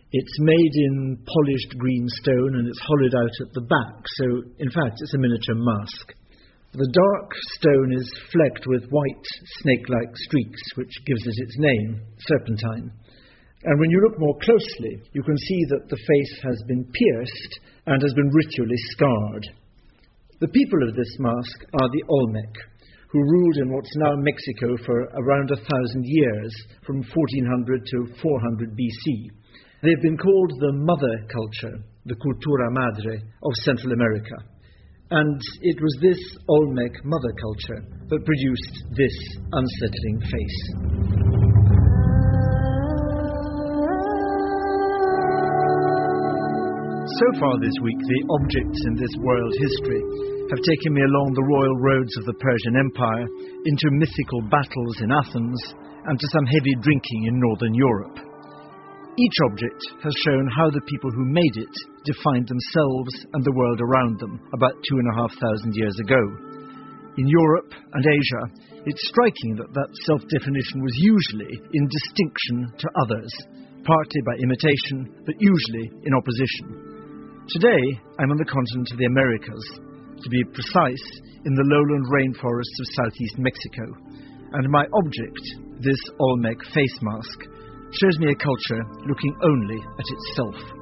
It's made in polished green stone and it's hollowed out at the back, so in fact it's a miniature mask. The dark stone is flecked with white snake-like streaks, which gives it its name, serpentine. And when you look more closely, you can see that the face has been pierced and has been ritually scarred. The people of this mask are the Olmec, who ruled in what's now Mexico for around 1,000 years, from 1400 to 400 BC. They've been called the mother culture, the cultura madre of Central America. And it was this Olmec mother culture that produced this unsettling face. So far this week, the objects in this world history have taken me along the royal roads of the Persian Empire, into mythical battles in Athens, and to some heavy drinking in Northern Europe. Each object has shown how the people who made it defined themselves and the world around them about 2,500 years ago. In Europe and Asia, it's striking that that self-definition was usually in distinction to others, partly by imitation, but usually in opposition. Today, I'm on the continent of the Americas, to be precise, in the lowland rainforests of southeast Mexico, and my object, this Olmec face mask, shows me a culture looking only at itself.